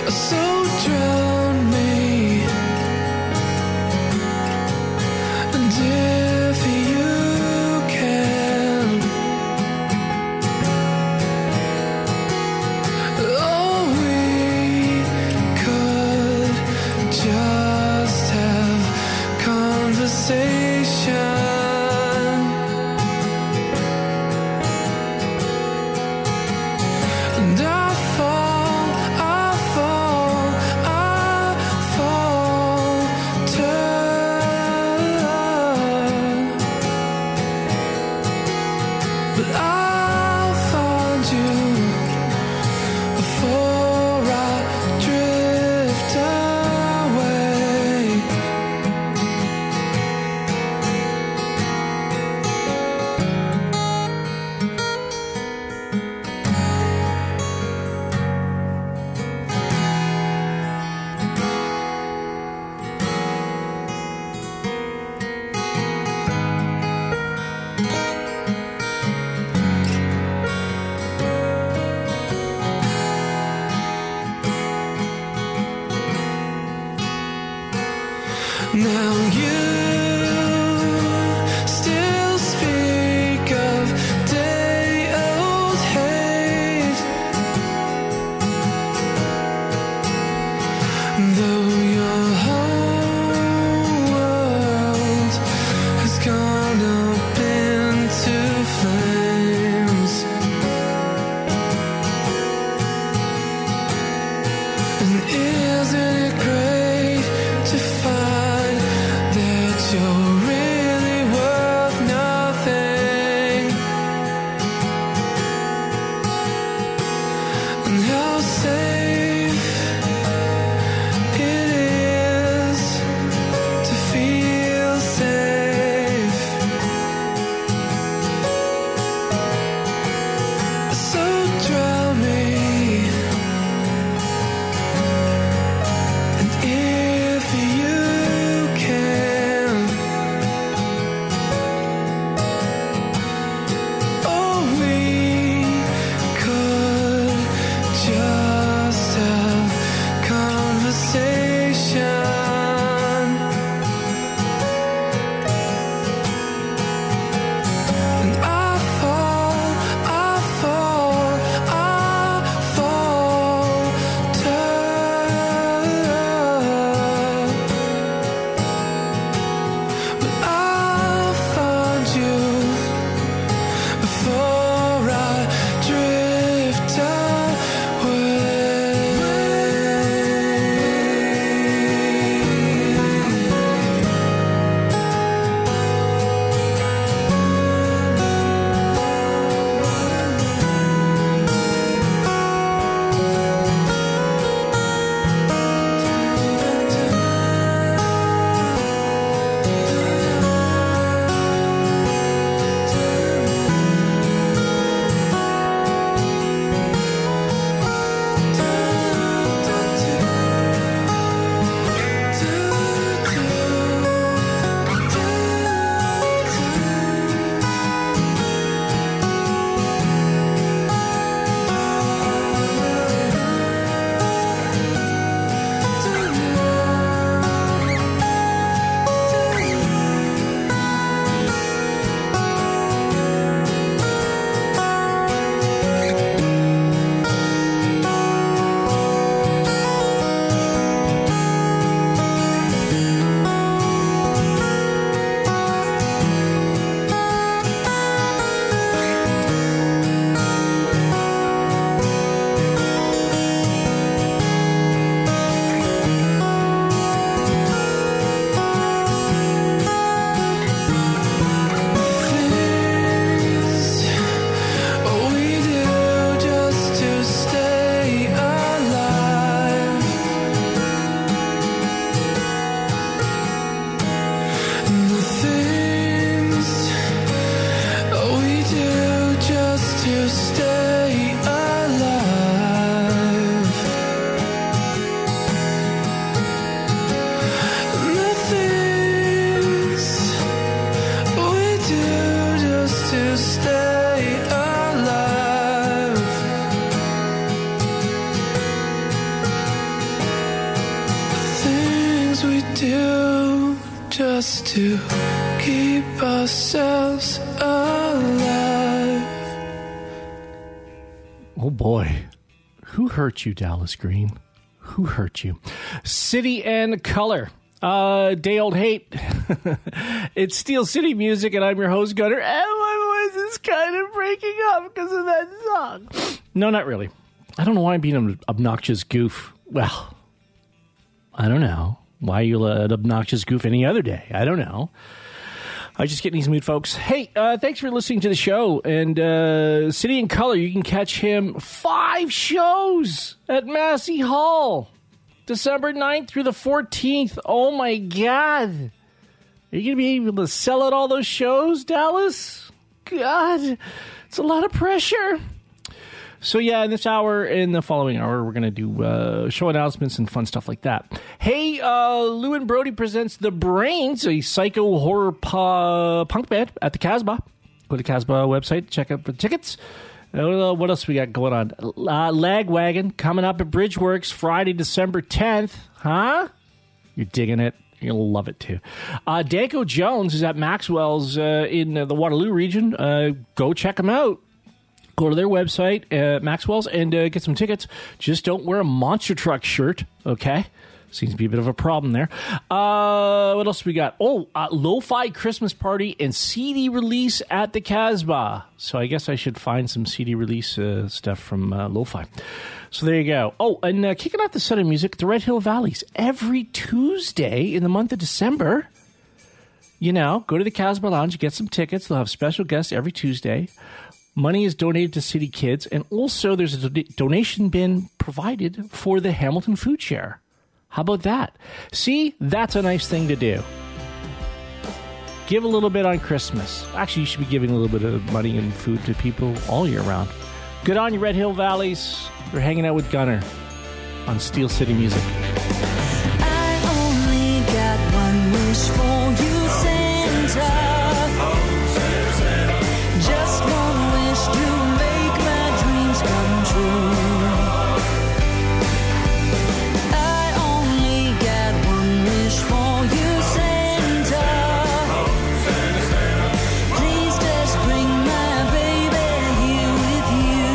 So drown me, and if you can, oh, we could just have conversation. And I but I'll find you before I drift away. Now you still speak of day-old hate, though your whole world has gone up into flames. And isn't it great to find there just to keep ourselves alive. Oh boy. Who hurt you, Dallas Green? Who hurt you? City and Color. Day Old Hate. It's Steel City Music, and I'm your host, Gunner. And my voice is kind of breaking up because of that song. No, not really. I don't know why I'm being an obnoxious goof. Well, I don't know. Why are you an obnoxious goof any other day? I don't know. I just get in these mood, folks. Hey, thanks for listening to the show. And City and Color, you can catch him 5 shows at Massey Hall. December 9th through the 14th. Oh, my God. Are you going to be able to sell out all those shows, Dallas? God, it's a lot of pressure. So, yeah, in this hour, in the following hour, we're going to do show announcements and fun stuff like that. Hey, Lou and Brody presents The Brains, a psycho horror punk band at the Casbah. Go to the Casbah website, check out for the tickets. What else we got going on? Lagwagon coming up at Bridgeworks Friday, December 10th. Huh? You're digging it. You're going to love it, too. Danko Jones is at Maxwell's in the Waterloo region. Go check them out. Go to their website, Maxwell's, and get some tickets. Just don't wear a Monster Truck shirt, okay? Seems to be a bit of a problem there. What else we got? Lo-Fi Christmas Party and CD release at the Casbah. So I guess I should find some CD release stuff from Lo-Fi. So there you go. Oh, and kicking off the set of music, the Red Hill Valleys. Every Tuesday in the month of December, you know, go to the Casbah Lounge, get some tickets. They'll have special guests every Tuesday. Money is donated to City Kids, and also there's a donation bin provided for the Hamilton Food Share. How about that? See, that's a nice thing to do. Give a little bit on Christmas. Actually, you should be giving a little bit of money and food to people all year round. Good on you, Red Hill Valleys. We're hanging out with Gunner on Steel City Music. I only got one wish for you, Santa. Just one wish to make my dreams come true. I only got one wish for you, Santa. Please just bring my baby here with you.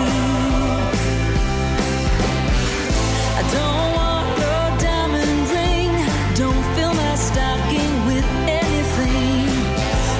I don't want a diamond ring. Don't fill my stocking with anything.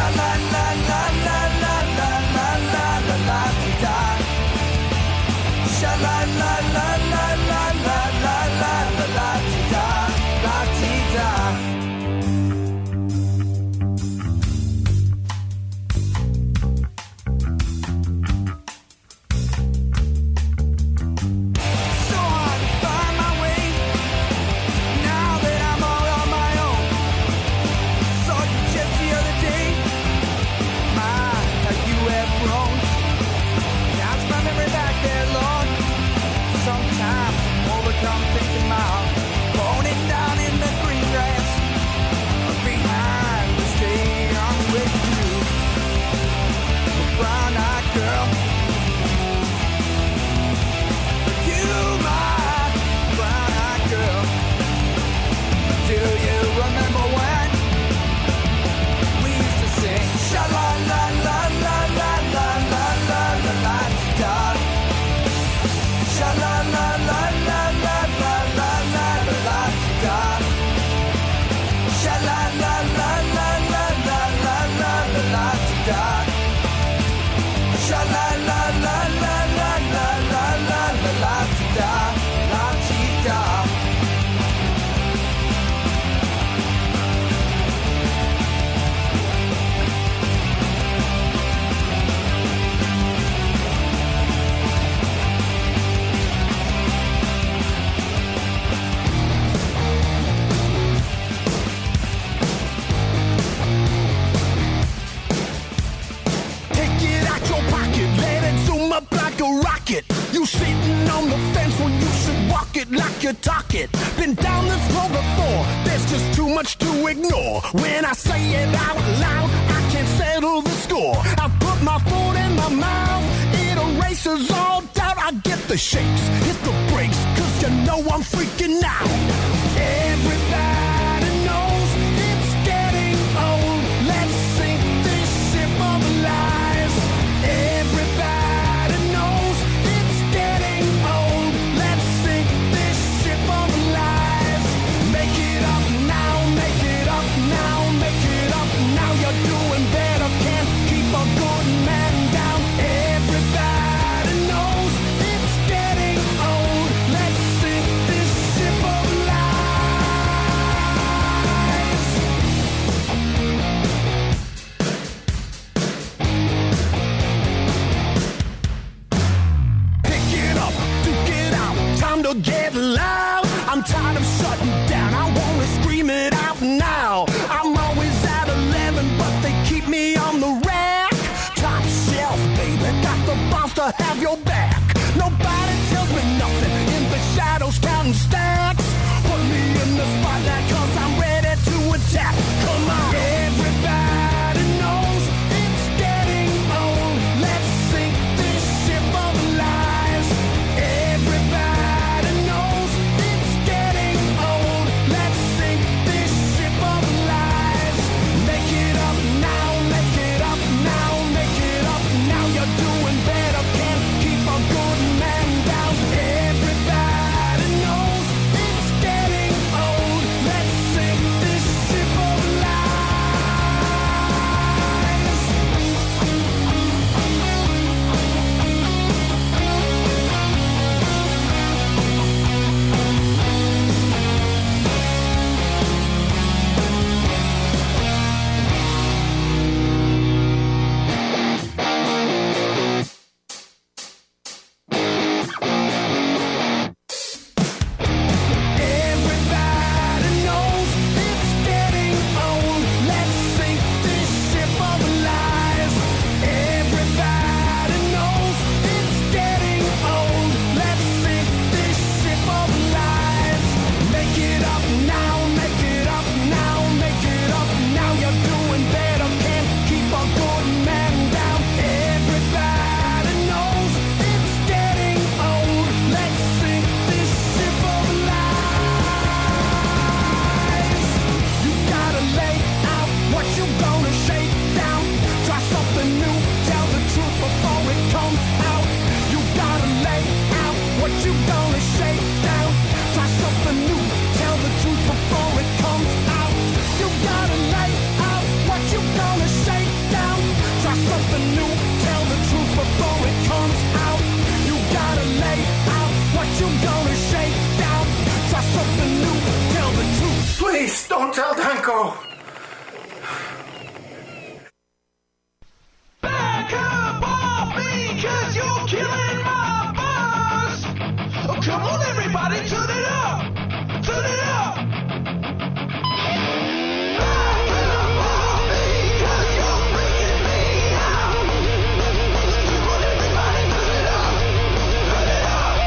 Sha la la la la la la la la la la da. Sha la la la la la la la la la la da. La da. So hard to find my way now that I'm all on my own. Saw you just the other day. My, how you have grown. Bounce my memory back there, Lord. Sometimes I'm overcome thinking my heart boning down in the green grass behind the state I'm with you. Brown-eyed girl. You, my brown-eyed girl. Do you remember when we used to sing sha la la la la la la la la la la da. Sha la la la la la la la la la la da. Sha la la la la la la la la la la da. Sha la la la la la la la la la la da. La da. Take it out your pocket, let it zoom up like a rocket. You sitting on the fence when you should walk it like you talk it. Been down this road before, there's just too much to ignore. When I say it out loud, I can't settle the score. I put my foot in my mouth, it erases all doubt. I get the shakes, hit the brakes, cause you know I'm freaking out. Everybody knows it's getting old. Let's sink this ship of lies. Everybody knows it's getting old. Let's sink this ship of lies. Make it up now, make it up now, make it up now. You're doing better, can't keep a good man down. Everybody knows it's getting old. Let's sink this ship of lies. Pick it up, duke it out, time to get loud. I'm tired of shutting down, I wanna scream it out now. I'm always at 11, but they keep me on the rack. Top shelf, baby, got the boss to have your back. Nobody tells me nothing, in the shadows counting stacks. Put me in the spotlight, cause I'm ready to attack. Come on, everybody knows it's getting old. Let's sink this ship of lies. Everybody knows it's getting old. Let's sink this ship of lies. Make it up now, make it up now, make it up now. You're doing better, can't keep a good man down. Everybody knows something new. Tell the truth before it comes out. You gotta lay out what you gonna shake down. Try something new. Tell the truth. Please don't tell Danko. Back up off me, 'cause you're killing my buzz. Oh, come on, everybody, turn it up. Turn it up. Back up off me, 'cause you're freaking me out. Come on, everybody, turn it up. Turn it up.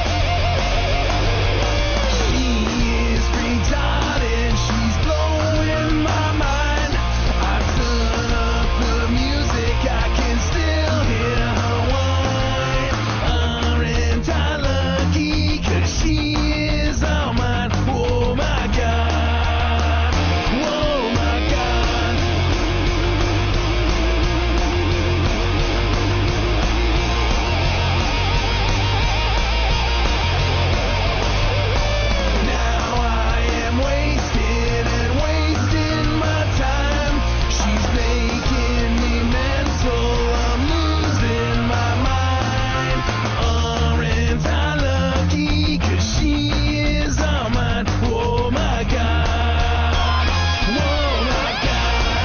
She is retarded. She's blowing my mind. I turn up the music. I can still hear her whine. Aren't I lucky? 'Cause she is all mine. Oh my God. Oh my God. Now I am wasted and wasting my time. She's making me mental. I'm losing my mind. Aren't I lucky? 'Cause she is all mine. Oh my God. Oh my God.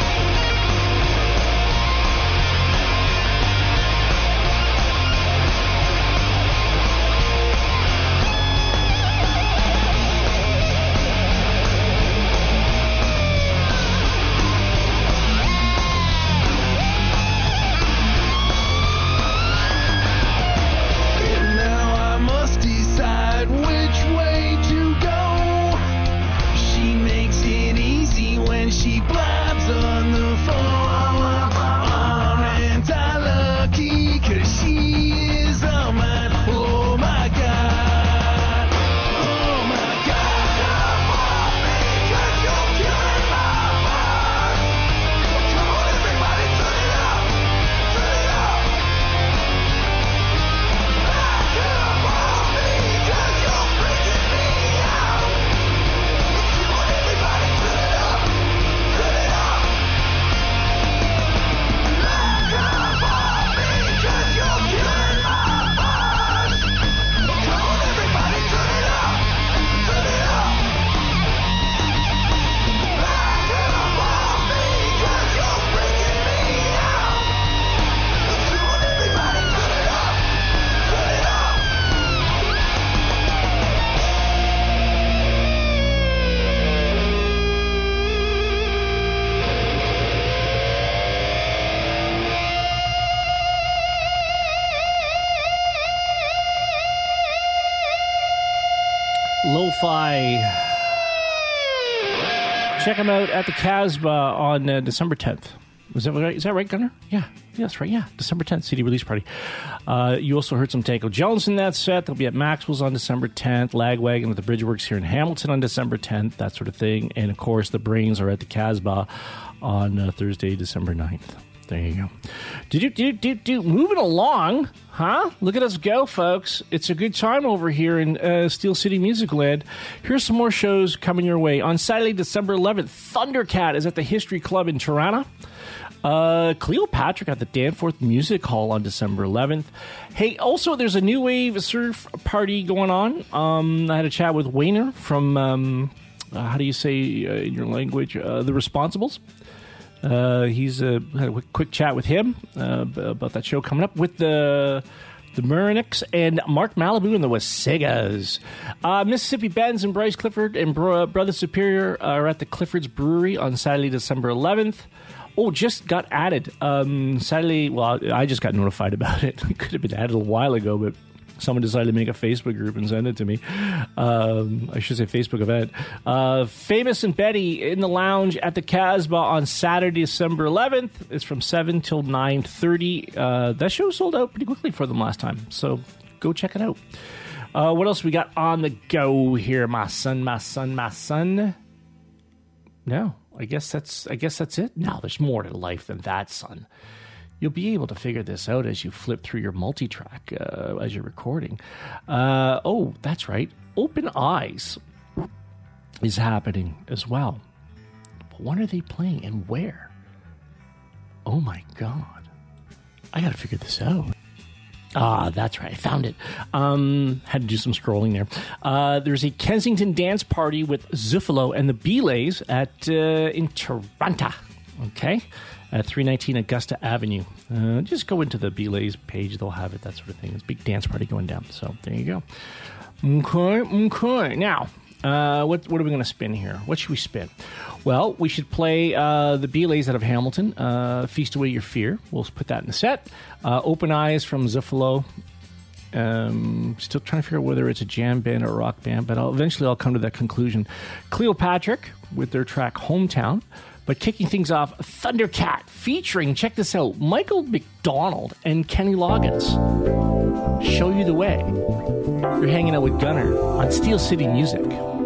And now I must decide which way to go. She makes it easy when she blabs on the phone. Aren't I lucky? 'Cause she is all mine. Oh my God. Oh my God. Come on, me, 'cause you're killing my buzz. Come on, everybody, turn it up. Turn it up. Back up off me, 'cause you're freaking me out. Come on, everybody, turn it up. Turn it up. Back up off me, 'cause you're killing my buzz. Come on, everybody, turn it up. Turn it up. Back up off me, 'cause you're freaking me out. Come on, everybody, turn it up. Turn it up. Lo-Fi. Check them out at the Casbah on December 10th. Is that right? Is that right, Gunnar? Yeah, that's right. Yeah, December 10th, CD release party. You also heard some Tanko Jones in that set. They'll be at Maxwell's on December 10th, Lagwagon at the Bridgeworks here in Hamilton on December 10th, that sort of thing. And, of course, the Brains are at the Casbah on Thursday, December 9th. There you go. Moving along, huh? Look at us go, folks. It's a good time over here in Steel City Music Land. Here's some more shows coming your way. On Saturday, December 11th, Thundercat is at the History Club in Tirana. Cleopatra at the Danforth Music Hall on December 11th. Hey, also, there's a new wave surf party going on. I had a chat with Wayner from, how do you say in your language, The Responsibles. He's had a quick chat with him about that show coming up with the Murinics and Mark Malibu and the Wasegas. Mississippi Benz and Bryce Clifford and Brother Superior are at the Clifford's Brewery on Saturday, December 11th. Oh, just got added. Saturday, well, I just got notified about it. It could have been added a while ago, but someone decided to make a Facebook group and send it to me. I should say Facebook event. Famous and Betty in the lounge at the Casbah on Saturday, December 11th. It's from 7 till 9:30. That show sold out pretty quickly for them last time, so go check it out. What else we got on the go here, my son? No, I guess that's it. No, there's more to life than that, son. You'll be able to figure this out as you flip through your multi-track as you're recording. Oh, that's right. Open Eyes is happening as well. But when are they playing and where? Oh, my God. I got to figure this out. Ah, that's right. I found it. Had to do some scrolling there. There's a Kensington dance party with Zuffalo and the Belays in Toronto. Okay? At 319 Augusta Avenue. Just go into the Belays page. They'll have it, that sort of thing. It's a big dance party going down. So there you go. Okay. Now, what are we going to spin here? What should we spin? Well, we should play the Belays out of Hamilton, Feast Away Your Fear. We'll put that in the set. Open Eyes from Zuffalo. Still trying to figure out whether it's a jam band or a rock band, but eventually I'll come to that conclusion. Cleopatra with their track Hometown. But kicking things off, Thundercat featuring, check this out, Michael McDonald and Kenny Loggins. Show You the Way. You're hanging out with Gunner on Steel City Music.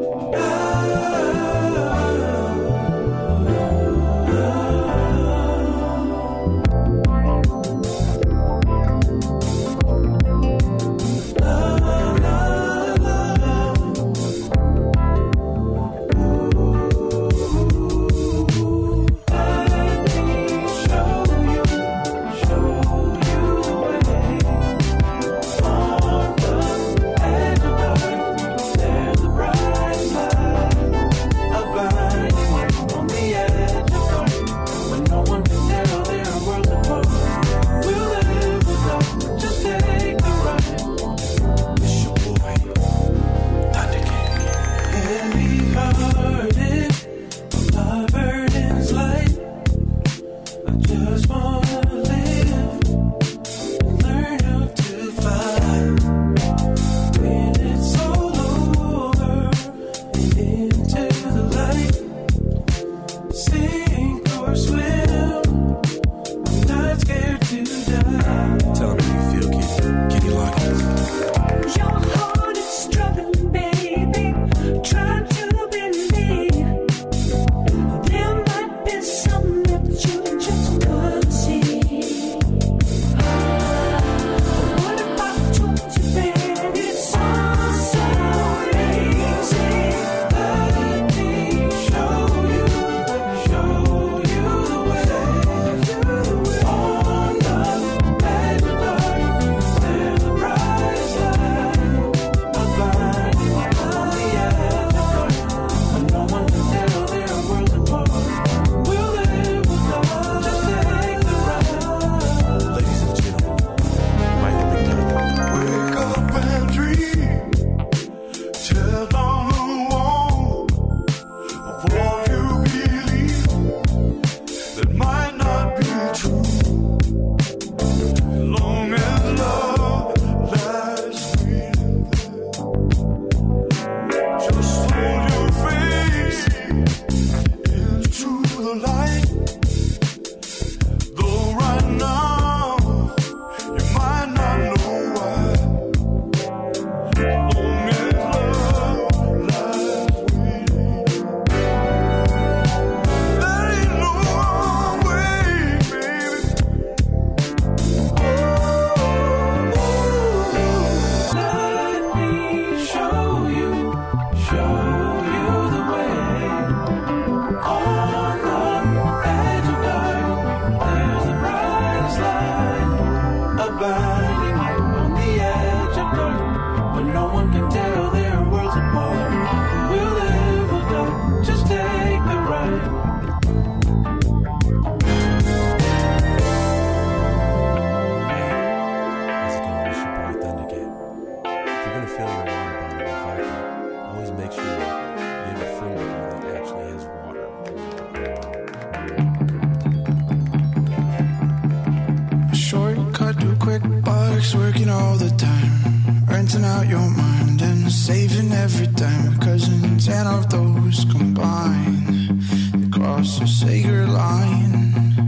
Working all the time, renting out your mind and saving every dime, because in 10 of those combine, they cross a sacred line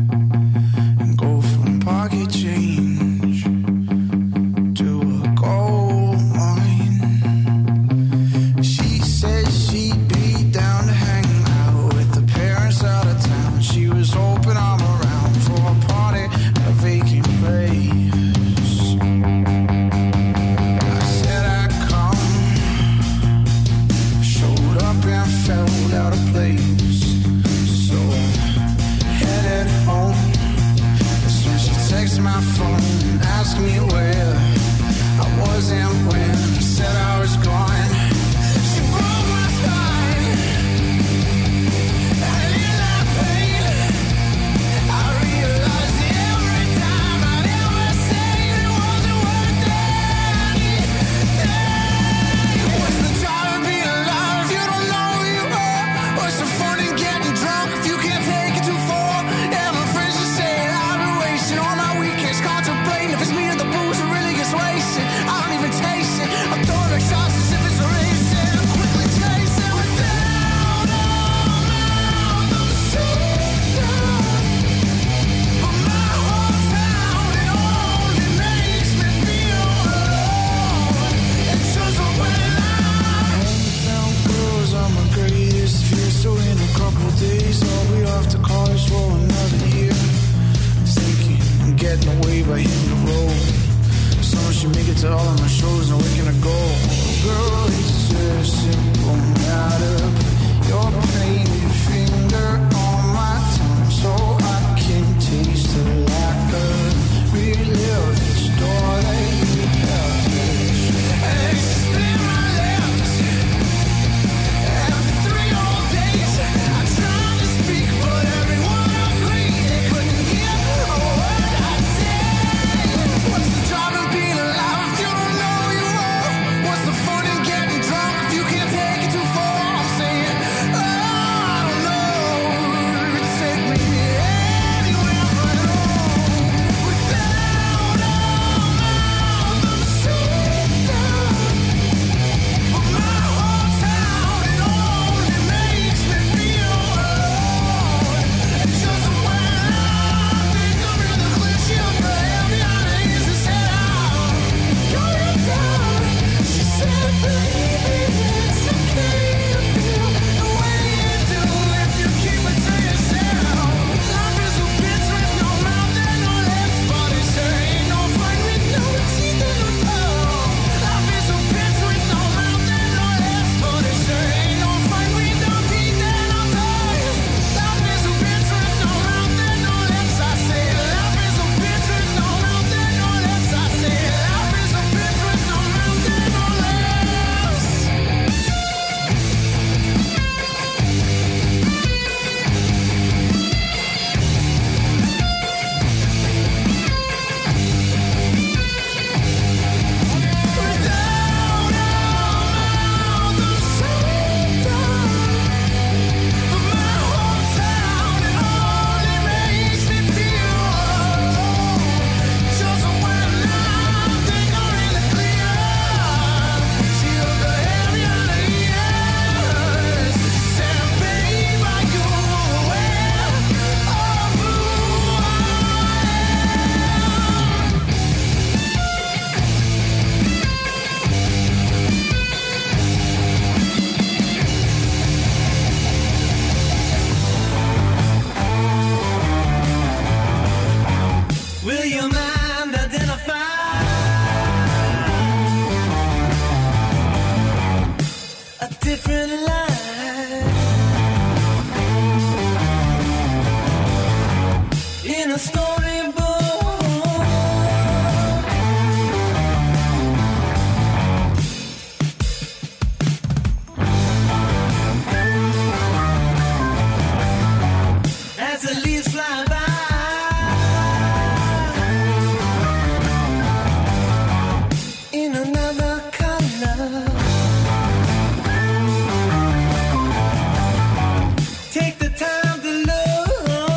and go from pocket change to a gold mine. She said she'd be down to hang out with the parents out of town. She was hoping I'm around for a party at a vacant place. Felt out of place, so I headed my phone, ask me where I was and when I said I was gone. She broke my spine, and in that pain I realized every time I'd ever say it wasn't worth anything. What's the joy of being alive if you don't know who you are? What's the fun in getting drunk if you can't take it too far? Yeah, my friends just say I've been wasting all my weekends contemplating if it's me or the booze that really gets wasted. I don't even taste it. I'm throwing back shots as if it's racing. I'm quickly chasing without a mouth. I'm so down. But my whole town, it only makes me feel alone. It's just when hometown girls are my greatest fear. So in a couple days I'll be off to college for another year. Thinking I'm getting away by hitting the road. Someone should make it to all of my shows, and where can I go? Girl, it's a simple matter. Put your painted finger on my tongue so I can taste the laughter. Relive the story you have touched. And spin my lips. After 3 whole days, I tried to speak, but everyone agreed they couldn't hear a word I said. What's the job of being alive if you don't know who you are? What's the fun in getting drunk if you can't take it too far? I'm saying, oh, I don't know. Take me anywhere but home. Without a mouth, I'm so down. But my whole town, it only makes me feel alone. It's just when I think I'm in the cliche of the heavy eyes and said out, you're down. She said, baby, it's okay to feel the way you do if you keep it to yourself. Life is a bitch with no mouth and no lips, but it sure ain't no fun with no teeth and no tongue. Life is a bitch with no mouth and no lips, but it sure ain't no fun with no teeth and no tongue. Life is a bitch with no mouth and no lips. I say life is a bitch with no mouth and no lips. I say life is a bitch with no mouth and no lips. Without a mouth, I'm so down. But my whole town, it only makes me feel alone. Just when I think I'm in the clear, she looked the heavy on the ears. She said, babe, are you aware of who I am? Will you mind identifying a different life in a storybook? As the leaves fly by, in another color. Take the time to look.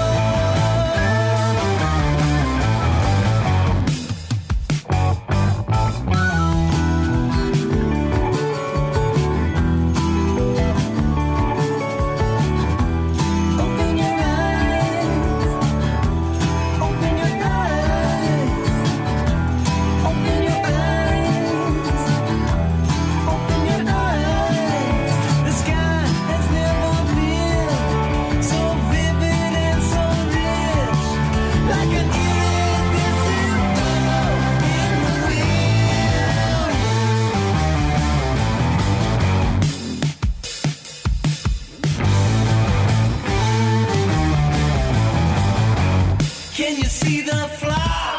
Open your eyes. Open your eyes. Open your eyes. Open your eyes. The sky has never been so vivid and so rich, like an iridescent bubble in the wind. Can you see the fly?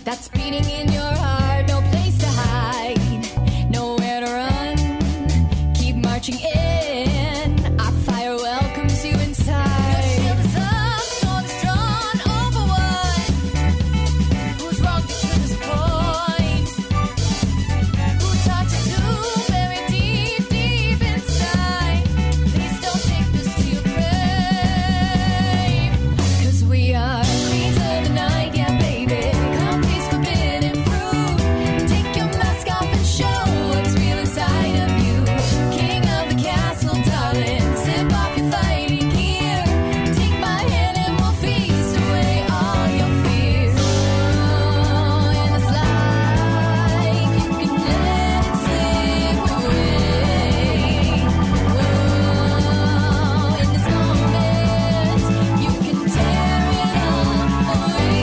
that's beating in your heart. No place to hide, nowhere to run. Keep marching in. Our fire welcomes you inside. Your shield is up, sword is drawn. Over what? Who's wrong to this point? Who taught you to bury deep, deep inside? Please don't take this to your grave. 'Cause we are queens of the night, yeah, baby. Come taste forbidden fruit. Take your mask off and show what's real inside of you. King of the castle, darling. Sip off your fighting gear. Take my hand and we'll feast away all your fears. Oh, in this life, you can let it slip away. Oh, in this moment, you can tear it all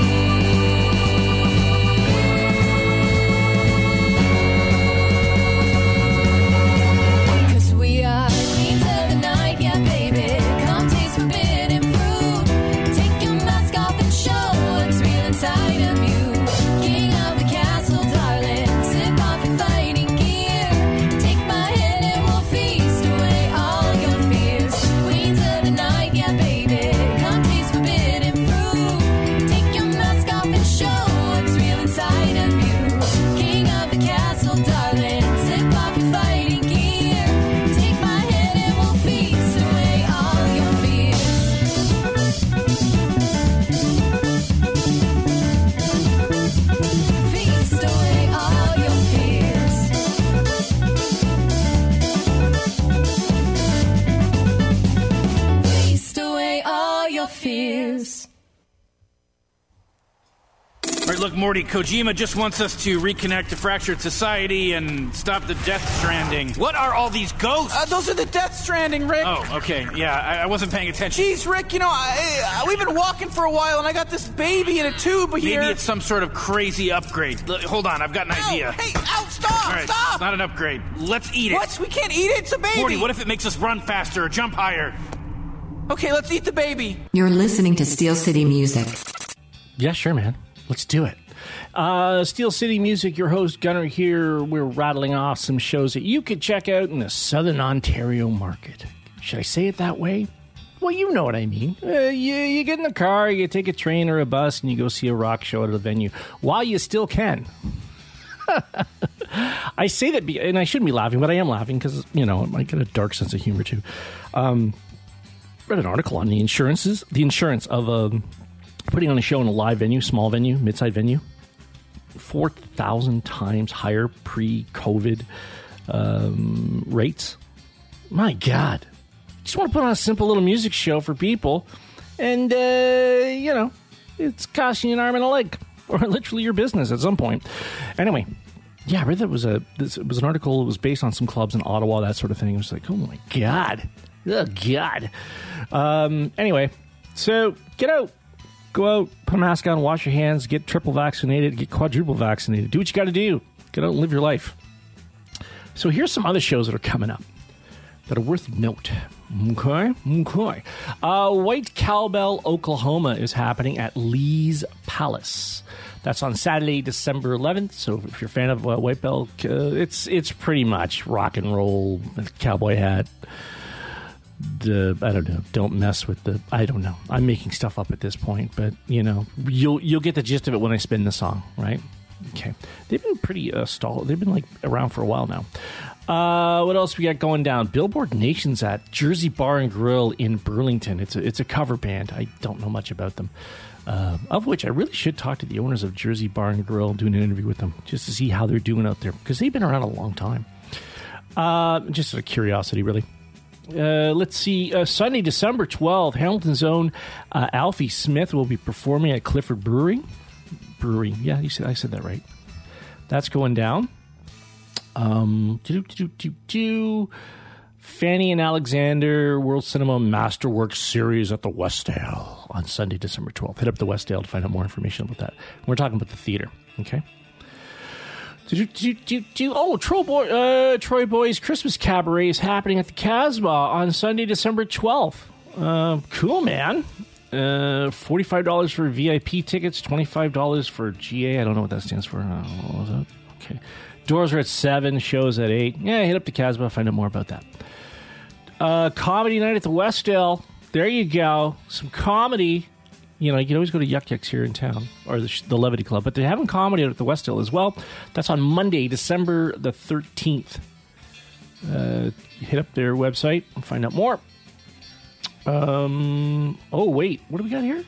away. 'Cause we are queens of the night, yeah, baby. Come taste forbidden fruit. Take your mask off and show what's real inside of you. King of the castle, darling. Sip off your fighting gear. Take my hand and we'll feast away all your fears. Queens of the night, yeah, baby. Come taste forbidden fruit. Take your mask off and show what's real inside of you. King of the castle, darling. Sip off your fighting gear. Take my hand and we'll feast away all your fears. Feast away all your fears. Feast away all your fears. All right, look, Morty, Kojima just wants us to reconnect to Fractured Society and stop the Death Stranding. What are all these ghosts? Those are the Death Stranding, Rick. Oh, okay. Yeah, I wasn't paying attention. Jeez, Rick, we've been walking for a while, and I got this baby in a tube here. Maybe it's some sort of crazy upgrade. Hold on, I've got an idea. Hey, stop, All right, stop. it's not an upgrade. Let's eat it. What? We can't eat it? It's a baby. Morty, what if it makes us run faster or jump higher? Okay, let's eat the baby. You're listening to Steel City Music. Yeah, sure, man. Let's do it. Steel City Music, your host Gunner here. We're rattling off some shows that you could check out in the Southern Ontario market. Should I say it that way? Well, you know what I mean. You get in the car, you take a train or a bus, and you go see a rock show at a venue while you still can. I say that, and I shouldn't be laughing, but I am laughing because, I got a dark sense of humor too. Read an article on the insurance of putting on a show in a live venue, small venue, mid-sized venue. 4,000 times higher pre-COVID rates. My God. Just want to put on a simple little music show for people, and, it's costing you an arm and a leg, or literally your business at some point. Anyway, yeah, I read that it was an article. It was based on some clubs in Ottawa, that sort of thing. It was like, oh my God. Oh, God. Anyway, so get out. Go out, put a mask on, wash your hands, get triple vaccinated, get quadruple vaccinated. Do what you got to do. Get out and live your life. So here's some other shows that are coming up that are worth note. Okay. White Cowbell, Oklahoma is happening at Lee's Palace. That's on Saturday, December 11th. So if you're a fan of White Bell, it's pretty much rock and roll, cowboy hat. I don't know. Don't mess with I don't know. I'm making stuff up at this point, but you'll get the gist of it when I spin the song, right? Okay. They've been pretty stalled. They've been around for a while now. What else we got going down? Billboard Nation's at Jersey Bar and Grill in Burlington. It's a cover band. I don't know much about them. Of which I really should talk to the owners of Jersey Bar and Grill, doing an interview with them just to see how they're doing out there, because they've been around a long time. Just out of curiosity, really. Let's see. Sunday, December 12th, Hamilton's own Alfie Smith will be performing at Clifford Brewery. Yeah, I said that right. That's going down. Fanny and Alexander World Cinema Masterworks Series at the Westdale on Sunday, December 12th. Hit up the Westdale to find out more information about that. We're talking about the theater, okay? Troy Boy's Christmas Cabaret is happening at the Casbah on Sunday, December 12th. Cool, man. $45 for VIP tickets, $25 for GA. I don't know what that stands for. What was that? Okay. Doors are at 7, shows at 8. Yeah, hit up the Casbah, find out more about that. Comedy night at the Westdale. There you go. Some comedy. You know, you can always go to Yuck Yucks here in town, or the Levity Club, but they're having comedy at the Westdale as well. That's on Monday, December the 13th. Hit up their website and find out more. Oh, wait. What do we got here?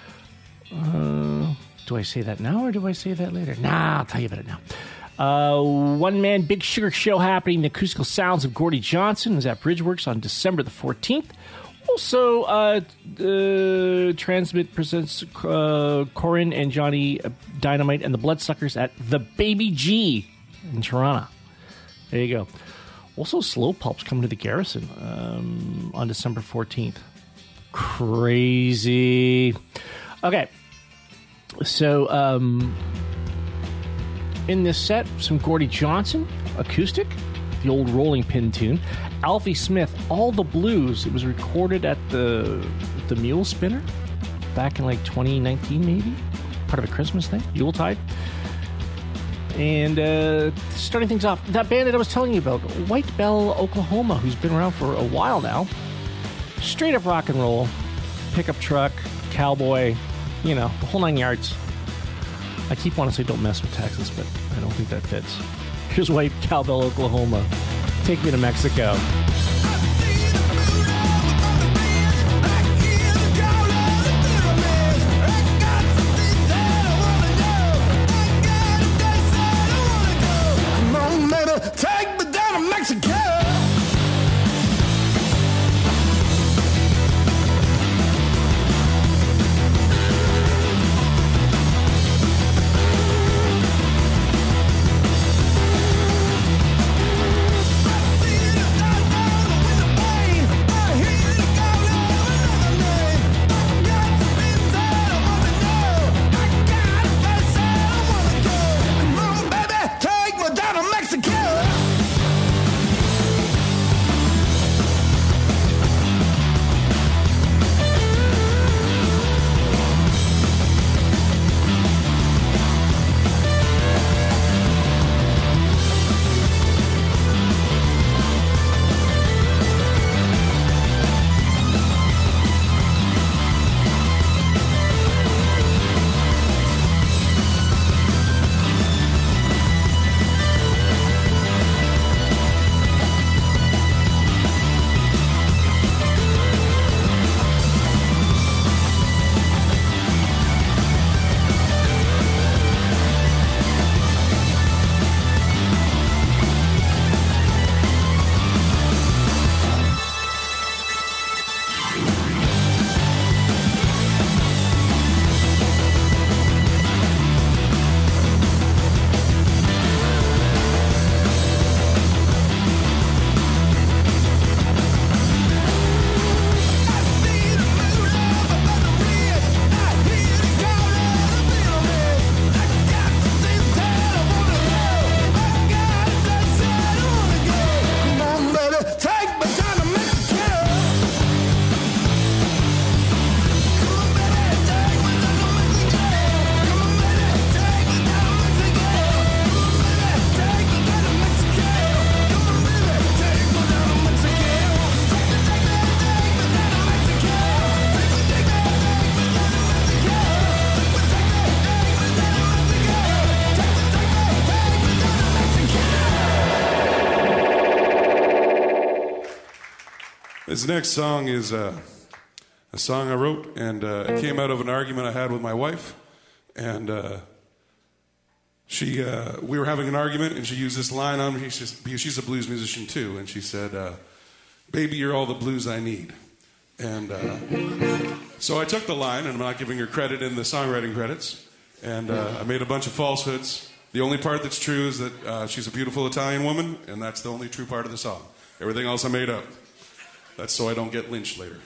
Do I say that now or do I say that later? Nah, I'll tell you about it now. One-man Big Sugar show happening. The acoustical sounds of Gordy Johnson is at Bridgeworks on December the 14th. Also, Transmit presents Corin and Johnny Dynamite and the Bloodsuckers at the Baby G in Toronto. There you go. Also, Slow Pulp's coming to the Garrison on December 14th. Crazy. Okay. So, in this set, some Gordy Johnson, acoustic, the old Rolling Pin tune. Alfie Smith, All the Blues. It was recorded at the Mule Spinner back in like 2019, maybe. Part of a Christmas thing, Yuletide. And starting things off, that band that I was telling you about, White Bell, Oklahoma, who's been around for a while now. Straight up rock and roll, pickup truck, cowboy, you know, the whole 9 yards. I keep wanting to say don't mess with Texas, but I don't think that fits. Here's White Cowbell, Oklahoma. Take me to Mexico. Take me down to Mexico. This next song is a song I wrote, and it came out of an argument I had with my wife. And we were having an argument, and she used this line on me. Because she's a blues musician too, and she said, "Baby, you're all the blues I need." And so I took the line, and I'm not giving her credit in the songwriting credits, and I made a bunch of falsehoods. The only part that's true is that she's a beautiful Italian woman, and that's the only true part of the song. Everything else I made up. That's so I don't get lynched later.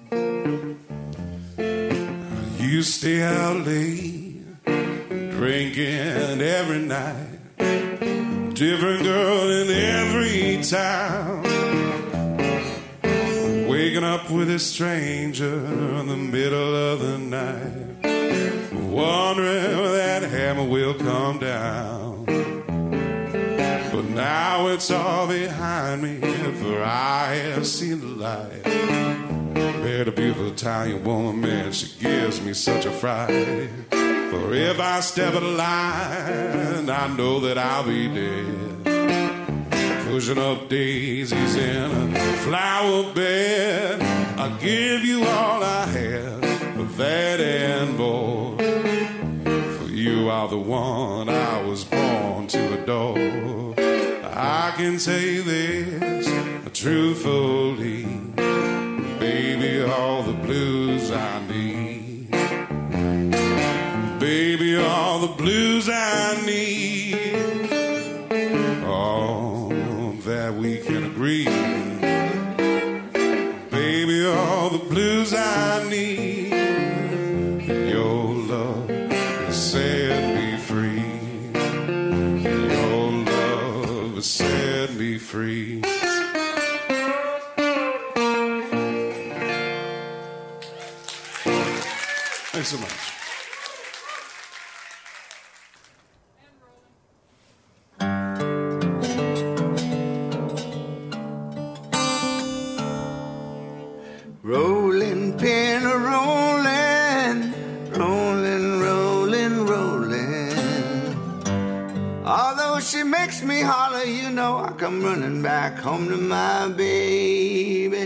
You stay out late, drink weekend, every night. Different girl in every town. Waking up with a stranger in the middle of the night. Wondering when that hammer will come down. But now it's all behind me, for I have seen the light. Met a beautiful Italian woman, man, she gives me such a fright. For if I step out of line, I know that I'll be dead. Pushing up daisies in a flower bed. I'll give you all I have, but that and more. For you are the one I was born to adore. I can say this truthfully, baby, all the blues I need. Baby, all the blues I need. All that we can agree. Baby, all the blues I need. Your love has set me free. Your love has set me free. Thanks so much. Rolling pin a rolling, rolling, rolling, rolling. Although she makes me holler, you know I come running back home to my baby.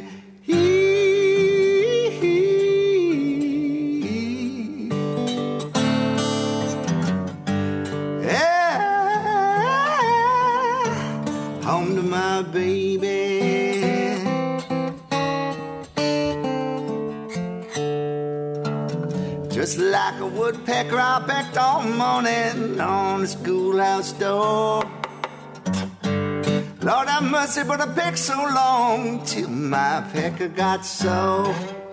Yeah, home to my baby. Just like a woodpecker, I pecked all morning on the schoolhouse door. Lord have mercy, but I pecked so long till my pecker got so.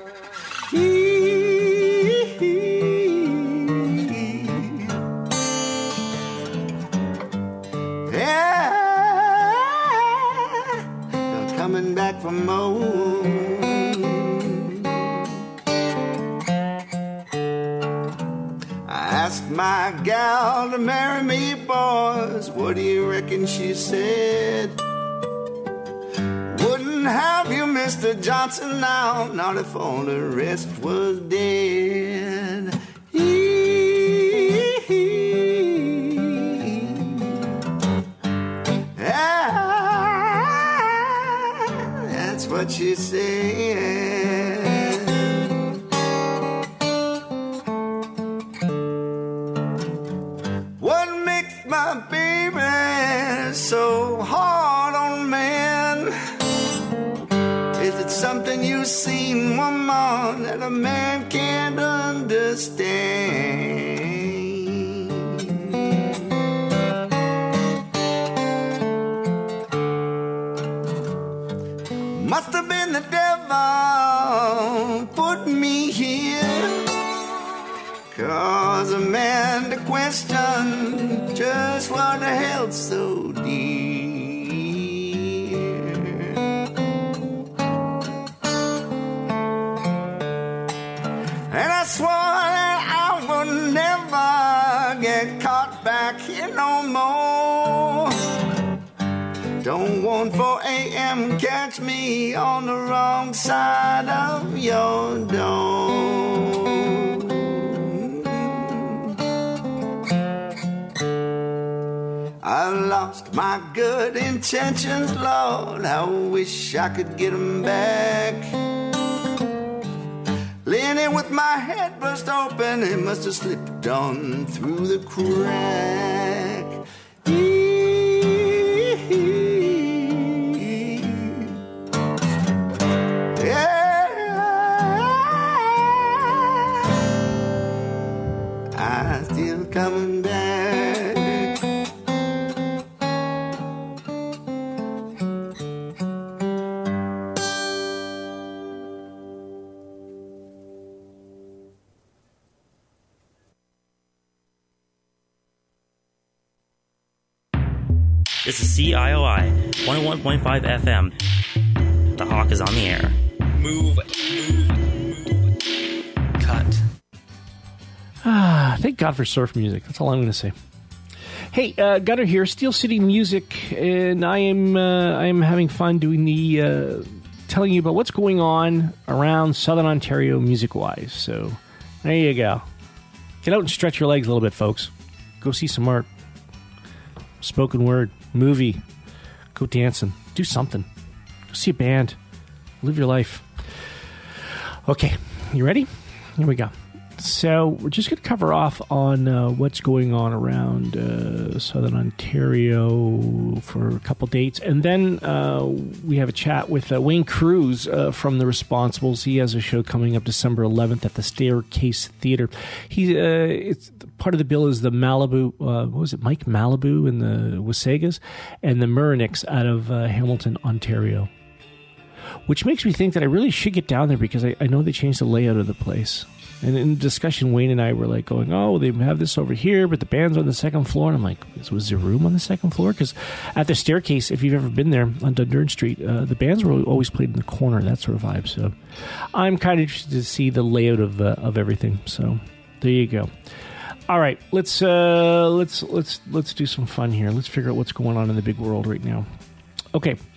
Yeah, coming back from more. Asked my gal to marry me, boys. What do you reckon she said? Wouldn't have you, Mr. Johnson, now, not if all the rest was dead. Yeah, that's what she said. My baby so hard on man. Is it something you've seen, woman, that a man can't understand? Must have been the devil put me here. 'Cause a man to question just what the hell's so dear. And I swore that I would never get caught back here no more. Don't want 4 a.m. catch me on the wrong side of your door. I lost my good intentions, Lord. I wish I could get them back. Leaning with my head burst open, it must have slipped on through the crack. Yeah, I'm still coming back. This is CIOI 101.5 FM. The Hawk is on the air. Move. Cut. Thank God for surf music. That's all I'm going to say. Hey, Gunner here, Steel City Music, and I am having fun doing the telling you about what's going on around Southern Ontario music-wise. So there you go. Get out and stretch your legs a little bit, folks. Go see some art, spoken word, movie. Go dancing. Do something. Go see a band. Live your life. Okay, you ready? Here we go. So we're just going to cover off on what's going on around Southern Ontario for a couple dates. And then we have a chat with Wayne Cruz from The Responsibles. He has a show coming up December 11th at the Staircase Theatre. It's part of the bill is the Malibu, what was it, Mike Malibu and the Wasegas, and the Murinics out of Hamilton, Ontario. Which makes me think that I really should get down there because I know they changed the layout of the place. And in discussion, Wayne and I were like going, oh, they have this over here, but the band's on the second floor. And I'm like, was there room on the second floor? Because at the Staircase, if you've ever been there on Dundurn Street, the bands were always played in the corner, that sort of vibe. So I'm kind of interested to see the layout of everything. So there you go. All right, let's do some fun here. Let's figure out what's going on in the big world right now. Okay.